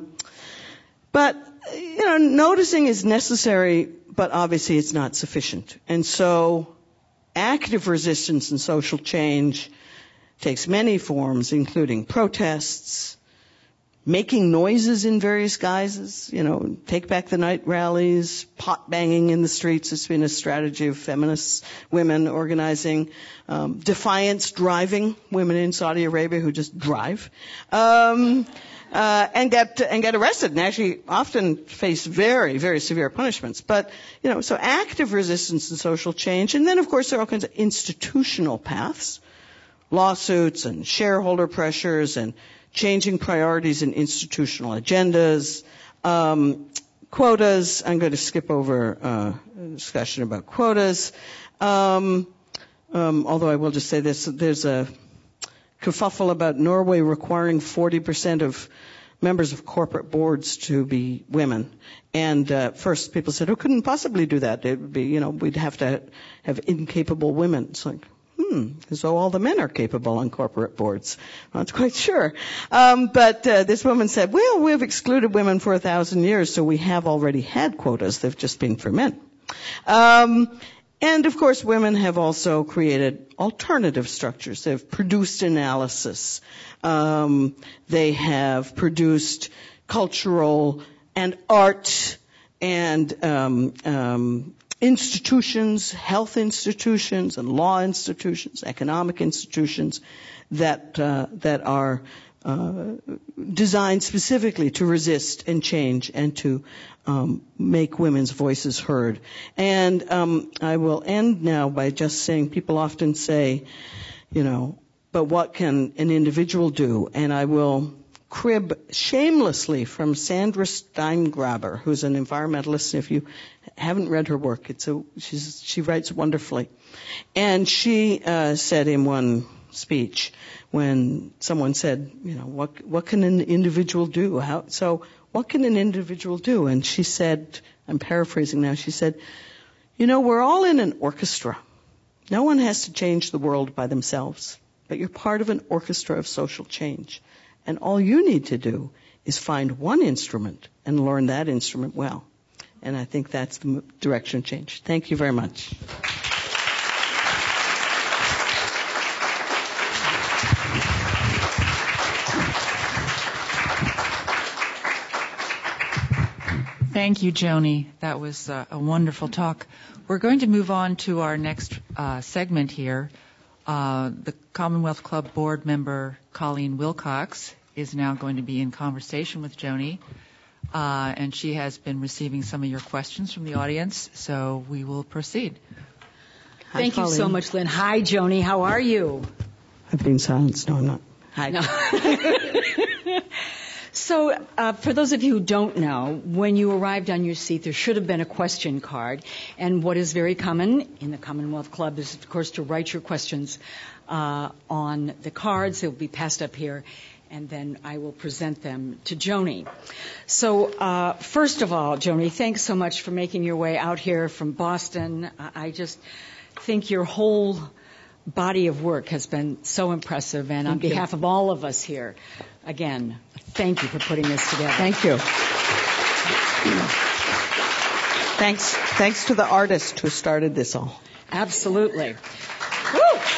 But, noticing is necessary, but obviously it's not sufficient. And so active resistance and social change takes many forms, including protests, making noises in various guises, take back the night rallies, pot banging in the streets. It's been a strategy of feminists, women organizing, defiance driving, women in Saudi Arabia who just drive, and get arrested and actually often face very, very severe punishments. But, so active resistance and social change. And then, of course, there are all kinds of institutional paths, lawsuits and shareholder pressures and changing priorities and institutional agendas, quotas. I'm going to skip over a discussion about quotas. Although I will just say this, there's a kerfuffle about Norway requiring 40% of members of corporate boards to be women. And first people said, "Who couldn't possibly do that? It would be, we'd have to have incapable women." It's like, so all the men are capable on corporate boards. I'm not quite sure. But this woman said, "Well, we've excluded women for 1,000 years, so we have already had quotas. They've just been for men." And of course, women have also created alternative structures. They've produced analysis. They have produced cultural and art and institutions, health institutions and law institutions, economic institutions that are designed specifically to resist and change and to make women's voices heard. And I will end now by just saying, people often say, but what can an individual do? And I will crib shamelessly from Sandra Steingraber, who's an environmentalist. If you haven't read her work, she writes wonderfully. And she said in one speech, when someone said, what can an individual do? What can an individual do? And she said, I'm paraphrasing now, she said, we're all in an orchestra. No one has to change the world by themselves, but you're part of an orchestra of social change. And all you need to do is find one instrument and learn that instrument well. And I think that's the direction of change. Thank you very much. Thank you, Joni. That was a wonderful talk. We're going to move on to our next segment here. The Commonwealth Club board member, Colleen Wilcox, is now going to be in conversation with Joni. And she has been receiving some of your questions from the audience, so we will proceed. Hi, Thank Colleen. you so much, Lynn. Hi, Joni. How are you? I've been silenced. No, I'm not. Hi. No. So, for those of you who don't know, when you arrived on your seat, there should have been a question card. And what is very common in the Commonwealth Club is, of course, to write your questions on the cards. They will be passed up here, and then I will present them to Joni. So, first of all, Joni, thanks so much for making your way out here from Boston. I just think your whole body of work has been so impressive, and on behalf of all of us here, again, thank you for putting this together. Thank you. Thanks to the artist who started this all. Absolutely. Woo!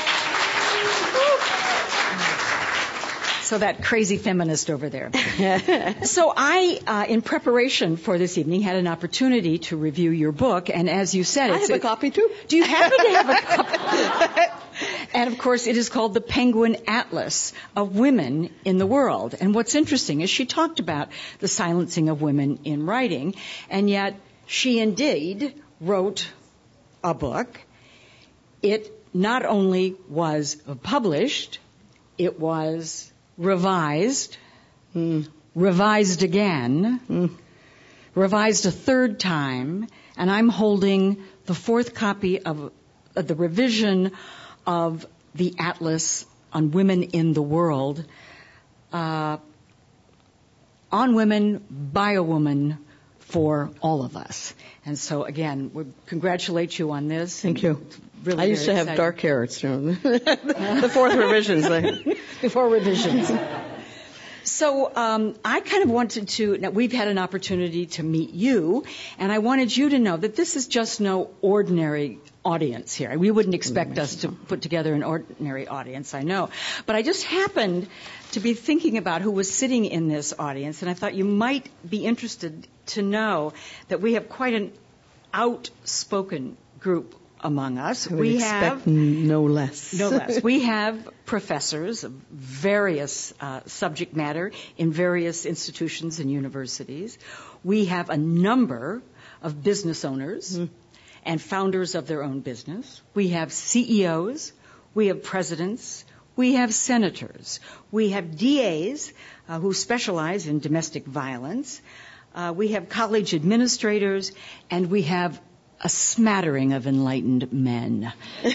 So that crazy feminist over there. So I, in preparation for this evening, had an opportunity to review your book, and as you said, I have a copy too. Do you happen to have a copy? And of course, it is called the Penguin Atlas of Women in the World. And what's interesting is she talked about the silencing of women in writing, and yet she indeed wrote a book. It not only was published, it was revised, revised again, revised a third time, and I'm holding the fourth copy of the revision of the Atlas on Women in the World, on women, by a woman, for all of us. And so, again, we congratulate you on this. Thank you. Really I used to have dark hair. It's the fourth revisions. Before revisions. So I kind of wanted to, now we've had an opportunity to meet you, and I wanted you to know that this is just no ordinary audience here. We wouldn't expect us to put together an ordinary audience, I know. But I just happened to be thinking about who was sitting in this audience, and I thought you might be interested to know that we have quite an outspoken group among us. We have no less. No less. We have professors of various subject matter in various institutions and universities. We have a number of business owners and founders of their own business. We have CEOs. We have presidents. we have senators, we have DAs who specialize in domestic violence, we have college administrators, and we have a smattering of enlightened men.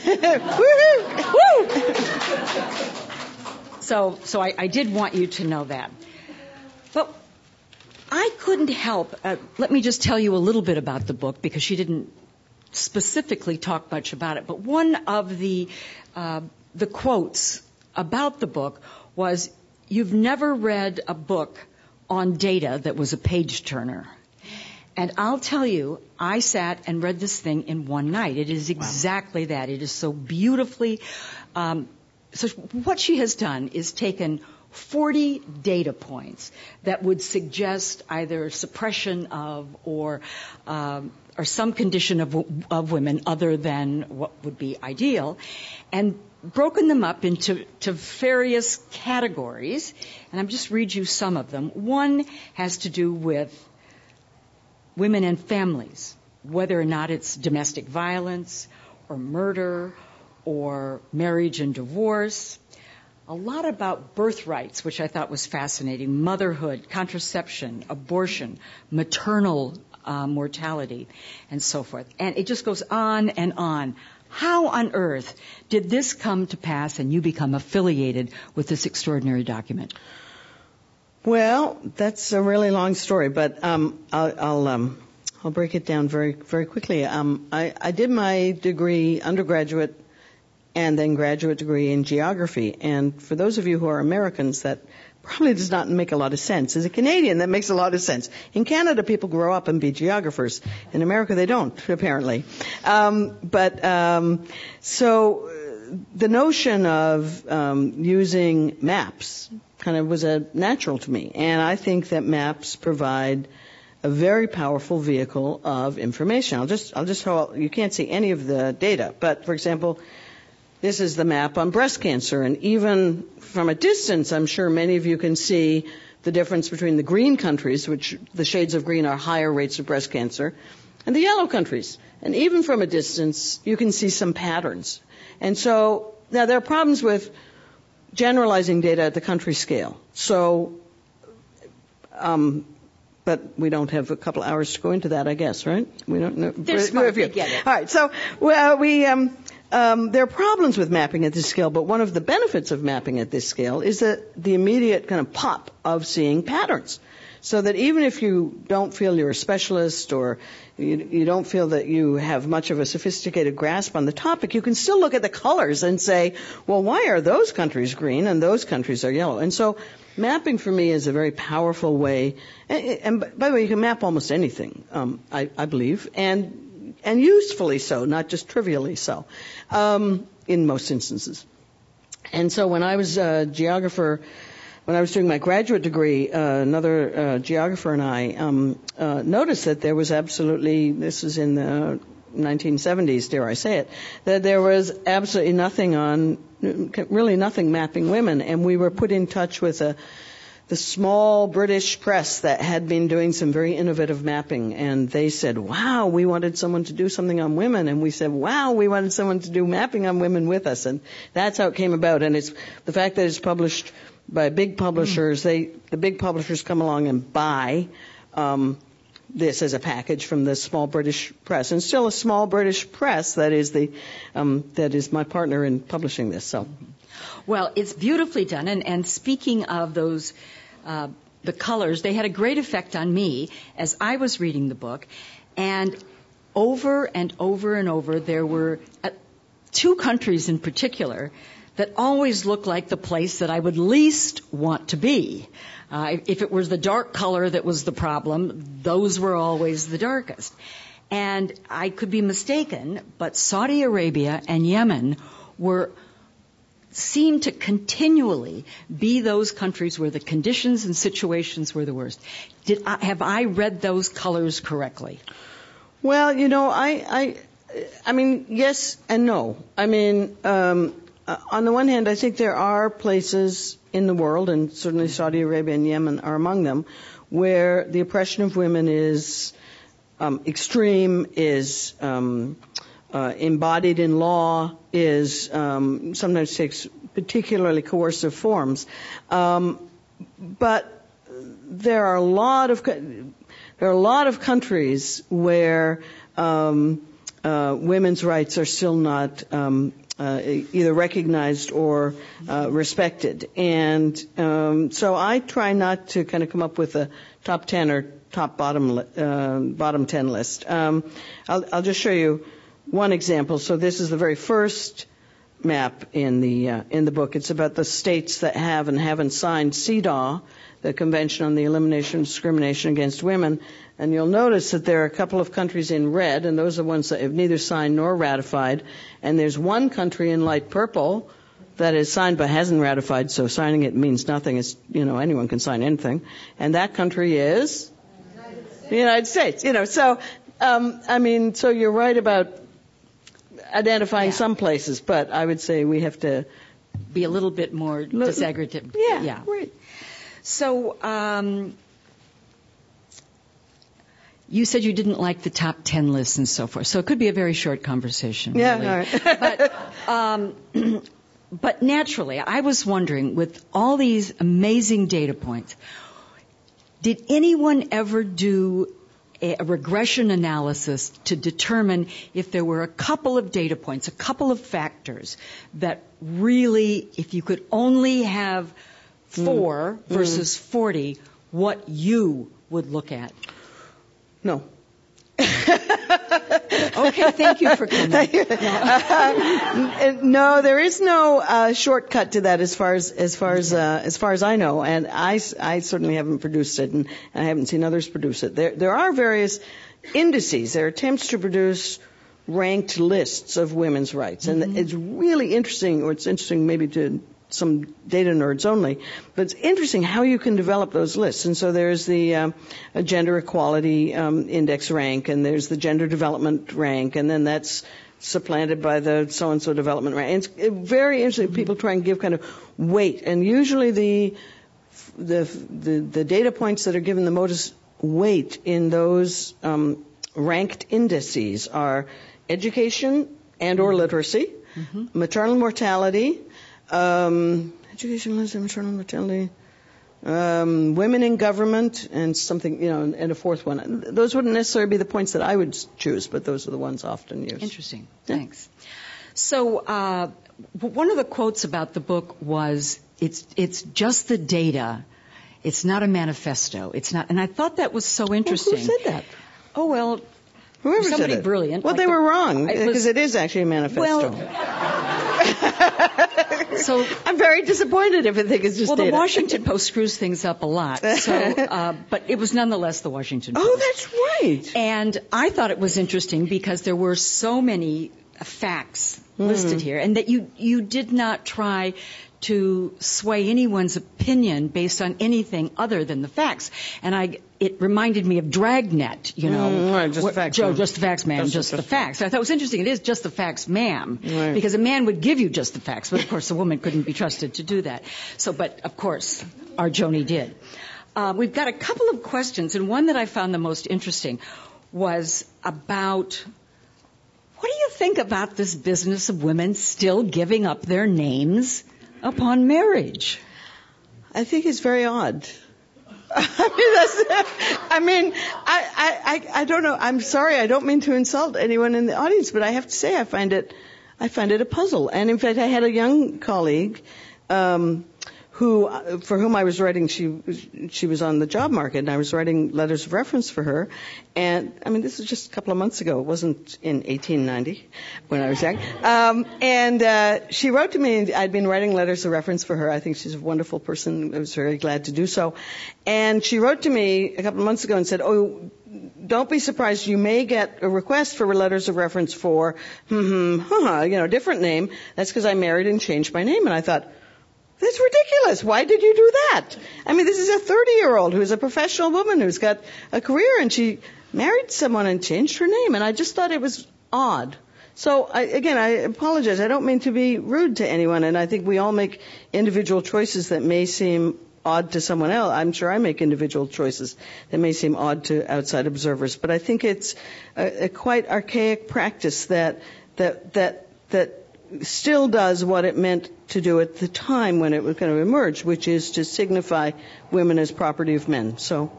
So I did want you to know that. But I couldn't help, let me just tell you a little bit about the book, because she didn't specifically talk much about it. But one of the quotes about the book was, "You've never read a book on data that was a page turner." And I'll tell you, I sat and read this thing in one night. It is exactly that. It is so beautifully. So what she has done is taken 40 data points that would suggest either suppression of or some condition of women other than what would be ideal, and broken them up into various categories. And I'm just read you some of them. One has to do with women and families, whether or not it's domestic violence or murder or marriage and divorce. A lot about birthrights, which I thought was fascinating, motherhood, contraception, abortion, maternal mortality, and so forth. And it just goes on and on. How on earth did this come to pass and you become affiliated with this extraordinary document? Well, that's a really long story, but I'll break it down very, very quickly. I did my degree, undergraduate and then graduate degree in geography. And for those of you who are Americans, that probably does not make a lot of sense. As a Canadian, that makes a lot of sense. In Canada, people grow up and be geographers. In America, they don't, apparently. So the notion of using maps kind of was natural to me. And I think that maps provide a very powerful vehicle of information. I'll just show, you can't see any of the data, but for example, this is the map on breast cancer, and even from a distance, I'm sure many of you can see the difference between the green countries, which the shades of green are higher rates of breast cancer, and the yellow countries. And even from a distance, you can see some patterns. And so, now there are problems with generalizing data at the country scale. So, but we don't have a couple hours to go into that, I guess, right? We don't know. They're smart, they get it. All right, so there are problems with mapping at this scale, but one of the benefits of mapping at this scale is that the immediate kind of pop of seeing patterns. So that even if you don't feel you're a specialist or you don't feel that you have much of a sophisticated grasp on the topic, you can still look at the colors and say, well, why are those countries green and those countries are yellow? And so mapping for me is a very powerful way. And by the way, you can map almost anything, I believe, and usefully so, not just trivially so, in most instances. And so when I was a geographer, when I was doing my graduate degree, another geographer and I noticed that there was absolutely, this is in the 1970s, dare I say it, that there was absolutely really nothing mapping women. And we were put in touch with the small British press that had been doing some very innovative mapping. And they said, wow, we wanted someone to do something on women. And we said, wow, we wanted someone to do mapping on women with us. And that's how it came about. And it's the fact that it's published by big publishers. The big publishers come along and buy this as a package from the small British press, and still a small British press that is my partner in publishing this. So, well, it's beautifully done. And speaking of those, the colors, they had a great effect on me as I was reading the book, and over and over and over, there were two countries in particular that always looked like the place that I would least want to be. If it was the dark color that was the problem, those were always the darkest. And I could be mistaken, but Saudi Arabia and Yemen seemed to continually be those countries where the conditions and situations were the worst. Have I read those colors correctly? Well, I mean, yes and no. I mean, on the one hand, I think there are places in the world, and certainly Saudi Arabia and Yemen are among them, where the oppression of women is extreme, is embodied in law, is sometimes takes particularly coercive forms. But there are a lot of countries where women's rights are still not either recognized or respected. And so I try not to kind of come up with a top 10 or bottom 10 list. I'll just show you one example. So this is the very first map in the book. It's about the states that have and haven't signed CEDAW, the Convention on the Elimination of Discrimination Against Women. And you'll notice that there are a couple of countries in red, and those are the ones that have neither signed nor ratified. And there's one country in light purple that is signed but hasn't ratified, so signing it means nothing. It's, anyone can sign anything. And that country is the United States. So, so you're right about identifying some places, but I would say we have to be a little bit more disaggregated. Yeah, right. So, you said you didn't like the top 10 lists and so forth, so it could be a very short conversation. Yeah, really. all right. But naturally, I was wondering, with all these amazing data points, did anyone ever do a regression analysis to determine if there were a couple of data points, a couple of factors that really, if you could only have 4 versus 40, what you would look at? No. Okay, thank you for coming. No, there is no shortcut to that as far as I know, and I certainly haven't produced it, and I haven't seen others produce it. There are various indices. There are attempts to produce ranked lists of women's rights, and it's really interesting, or it's interesting maybe to some data nerds only, but it's interesting how you can develop those lists. And so there's the gender equality index rank, and there's the gender development rank, and then that's supplanted by the so-and-so development rank. And it's very interesting. People try and give kind of weight, and usually the data points that are given the most weight in those ranked indices are education and or literacy, maternal mortality, education, literacy, maternal mortality, women in government, and something, and a fourth one. Those wouldn't necessarily be the points that I would choose, but those are the ones often used. Interesting. Thanks. So, one of the quotes about the book was, it's just the data. It's not a manifesto. It's not, and I thought that was so interesting. Well, who said that? Oh, well, whoever somebody said it. brilliant. Well, like they were wrong, because it is actually a manifesto. So I'm very disappointed if I think it's just data. the Washington Post screws things up a lot. So, but it was nonetheless the Washington Post. Oh, that's right. And I thought it was interesting because there were so many facts listed here, and that you did not try to sway anyone's opinion based on anything other than the facts. And it reminded me of Dragnet, Right, just the facts. Joe, just the facts, ma'am, just the facts. I thought it was interesting. It is just the facts, ma'am, right. Because a man would give you just the facts, but of course a woman couldn't be trusted to do that. So, but of course, our Joni did. We've got a couple of questions, and one that I found the most interesting was about, what do you think about this business of women still giving up their names upon marriage? I think it's very odd. I don't know. I'm sorry. I don't mean to insult anyone in the audience, but I have to say I find it a puzzle. And in fact, I had a young colleague, for whom I was writing, she was on the job market, and I was writing letters of reference for her. And this was just a couple of months ago. It wasn't in 1890 when I was young. And she wrote to me, and I'd been writing letters of reference for her. I think she's a wonderful person. I was very glad to do so. And she wrote to me a couple of months ago and said, "Oh, don't be surprised. You may get a request for letters of reference for, different name. That's because I married and changed my name." And I thought, that's ridiculous. Why did you do that? This is a 30-year-old who's a professional woman who's got a career, and she married someone and changed her name. And I just thought it was odd. So, I apologize. I don't mean to be rude to anyone, and I think we all make individual choices that may seem odd to someone else. I'm sure I make individual choices that may seem odd to outside observers, but I think it's a quite archaic practice that still does what it meant to do at the time when it was kind of emerged, which is to signify women as property of men. So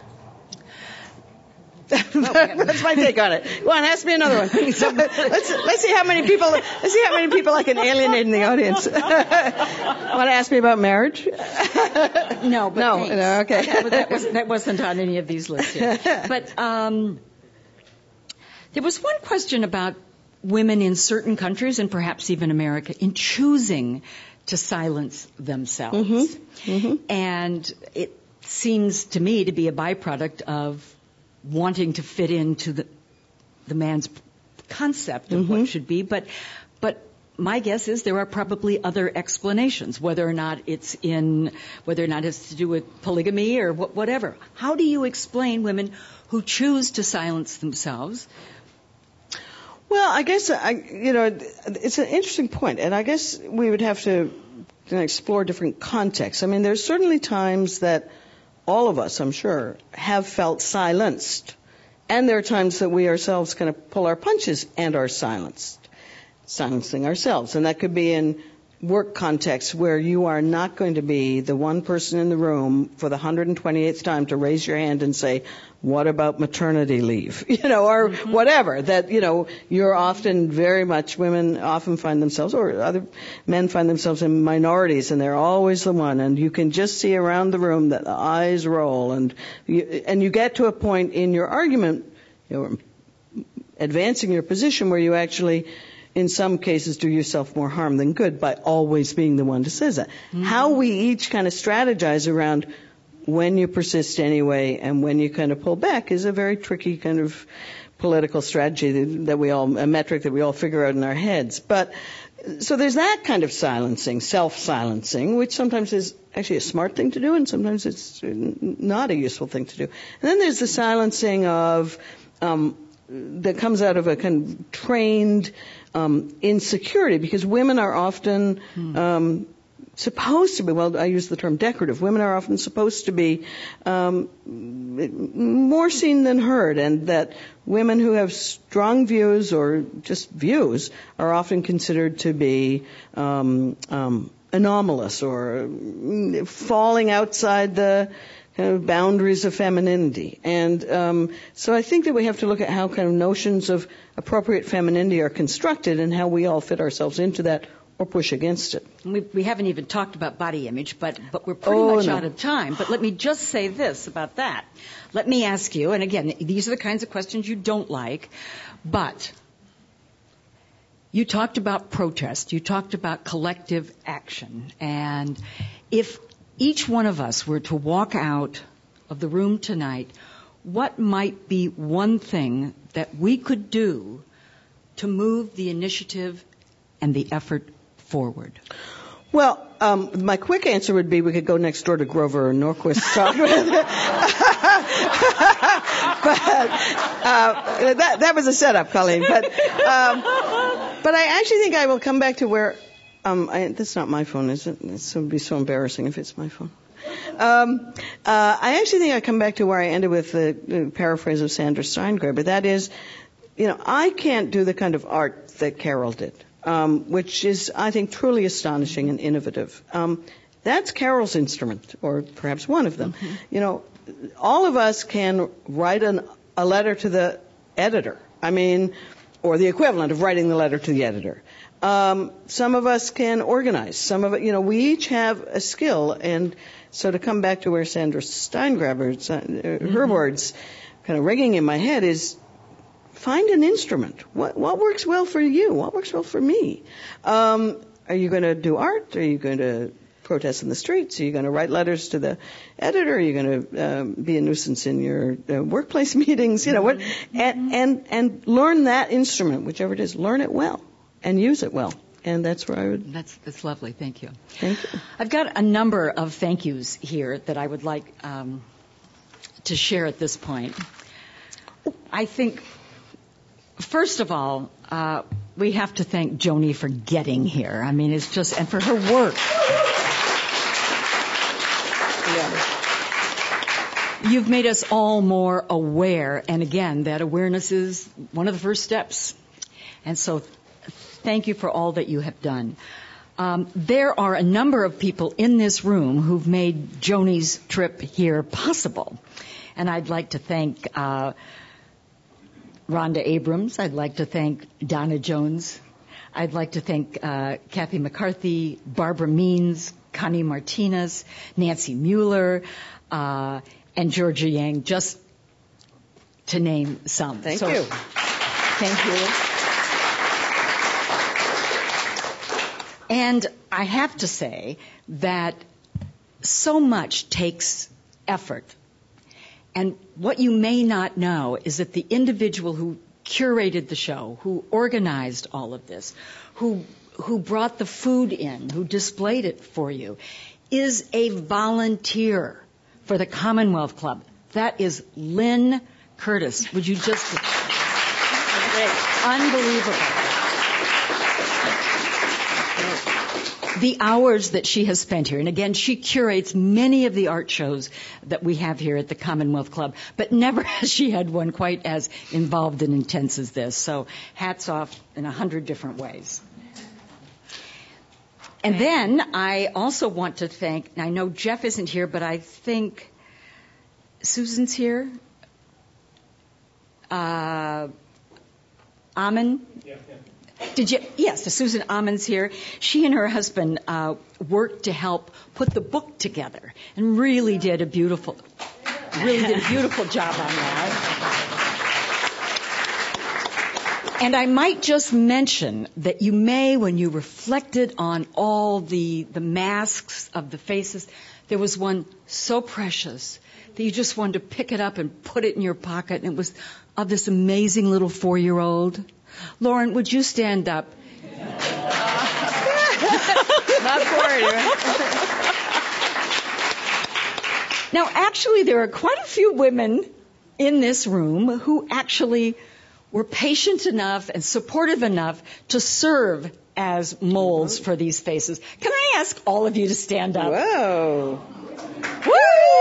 that's my take on it. Go on, ask me another one. So, let's see how many people. Let's see how many people I can alienate in the audience. Want to ask me about marriage? No, but no, okay. That wasn't on any of these lists here. But there was one question about women in certain countries, and perhaps even America, in choosing to silence themselves. And it seems to me to be a byproduct of wanting to fit into the man's concept of what should be, but my guess is there are probably other explanations, whether or not it's to do with polygamy or whatever. How do you explain women who choose to silence themselves? Well, I guess it's an interesting point, and I guess we would have to explore different contexts. I mean, there's certainly times that all of us, I'm sure, have felt silenced. And there are times that we ourselves kind of pull our punches and are silencing ourselves. And that could be in work contexts where you are not going to be the one person in the room for the 128th time to raise your hand and say, what about maternity leave? Or whatever. That, you're often very much, women often find themselves, or other men find themselves in minorities, and they're always the one. And you can just see around the room that the eyes roll, and you get to a point in your argument, advancing your position where you actually, in some cases, do yourself more harm than good by always being the one that says that. How we each kind of strategize around when you persist anyway and when you kind of pull back is a very tricky kind of political strategy a metric that we all figure out in our heads. But so there's that kind of silencing, self-silencing, which sometimes is actually a smart thing to do and sometimes it's not a useful thing to do. And then there's the silencing of that comes out of a kind of trained insecurity, because women are often supposed to be, well, I use the term decorative. Women are often supposed to be more seen than heard, and that women who have strong views or just views are often considered to be anomalous or falling outside the kind of boundaries of femininity. And so I think that we have to look at how kind of notions of appropriate femininity are constructed and how we all fit ourselves into that or push against it. We haven't even talked about body image, but we're pretty much out of time. But let me just say this about that. Let me ask you, and again, these are the kinds of questions you don't like, but you talked about protest, you talked about collective action, and if each one of us were to walk out of the room tonight, what might be one thing that we could do to move the initiative and the effort forward? Well, my quick answer would be we could go next door to Grover Norquist to talk with. But that was a setup, Colleen. But I actually think I will come back to where that's not my phone, is it? This would be so embarrassing if it's my phone. I actually think I come back to where I ended with the paraphrase of Sandra Steingraber. That is, I can't do the kind of art that Carol did. Which is, I think, truly astonishing and innovative. That's Carol's instrument, or perhaps one of them. All of us can write a letter to the editor. Or the equivalent of writing the letter to the editor. Some of us can organize. Some of it, we each have a skill. And so to come back to where Sandra Steingraber's, her words kind of ringing in my head is, find an instrument. What works well for you? What works well for me? Are you going to do art? Are you going to protest in the streets? Are you going to write letters to the editor? Are you going to be a nuisance in your workplace meetings? What? And learn that instrument, whichever it is. Learn it well and use it well. And that's where I would. That's lovely. Thank you. Thank you. I've got a number of thank yous here that I would like to share at this point. I think. First of all, we have to thank Joni for getting here. It's just, and for her work. Yeah. You've made us all more aware, and again, that awareness is one of the first steps. And so, Thank you for all that you have done. There are a number of people in this room who've made Joni's trip here possible. And I'd like to thank Rhonda Abrams. I'd like to thank Donna Jones. I'd like to thank Kathy McCarthy, Barbara Means, Connie Martinez, Nancy Mueller, and Georgia Yang, just to name some. Thank you. Thank you. And I have to say that so much takes effort. And what you may not know is that the individual who curated the show, who organized all of this, who brought the food in, who displayed it for you, is a volunteer for the Commonwealth Club. That is Lynn Curtis. Would you just... Unbelievable. The hours that she has spent here. And again, she curates many of the art shows that we have here at the Commonwealth Club, but never has she had one quite as involved and intense as this. So hats off in 100 different ways. And then I also want to thank, I know Jeff isn't here, but I think Susan's here. Amen? Yeah. Did you? Yes, Susan Amon's here. She and her husband worked to help put the book together and really did a beautiful job on that. And I might just mention that you may, when you reflected on all the masks of the faces, there was one so precious that you just wanted to pick it up and put it in your pocket, and it was of this amazing little 4-year-old. Lauren, would you stand up? Not for you. Now, actually, there are quite a few women in this room who actually were patient enough and supportive enough to serve as molds for these faces. Can I ask all of you to stand up? Whoa. Woo!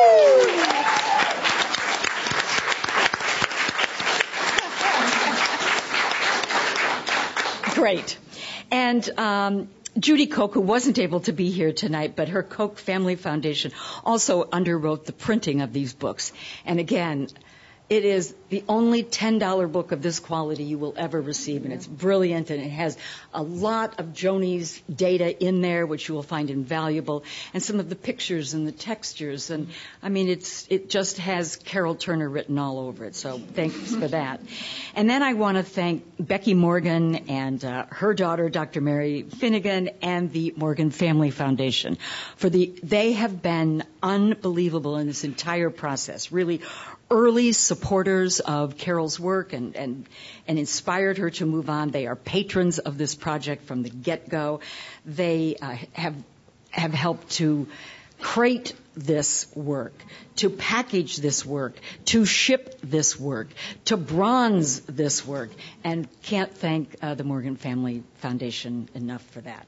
Great. And Judy Koch, who wasn't able to be here tonight, but her Koch Family Foundation also underwrote the printing of these books. And again, it is the only $10 book of this quality you will ever receive, and it's brilliant, and it has a lot of Joni's data in there, which you will find invaluable, and some of the pictures and the textures, and I mean, it just has Carol Turner written all over it, so thanks for that. And then I want to thank Becky Morgan and her daughter, Dr. Mary Finnegan, and the Morgan Family Foundation they have been unbelievable in this entire process, really early supporters of Carol's work and inspired her to move on. They are patrons of this project from the get-go. They have helped to crate this work, to package this work, to ship this work, to bronze this work, and can't thank the Morgan Family Foundation enough for that.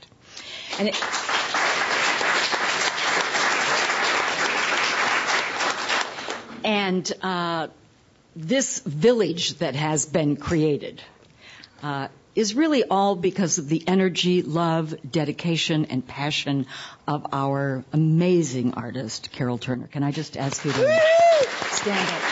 And this village that has been created is really all because of the energy, love, dedication, and passion of our amazing artist, Carol Turner. Can I just ask you to stand up?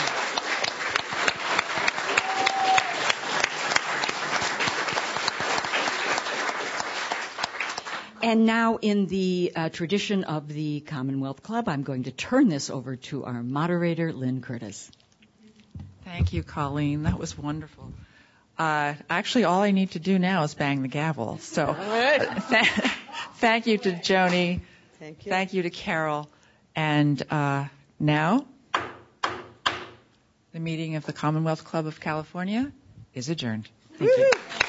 And now, in the tradition of the Commonwealth Club, I'm going to turn this over to our moderator, Lynn Curtis. Thank you, Colleen. That was wonderful. Actually, all I need to do now is bang the gavel. So thank you to Joni. Thank you. Thank you to Carol. And now, the meeting of the Commonwealth Club of California is adjourned. Thank you.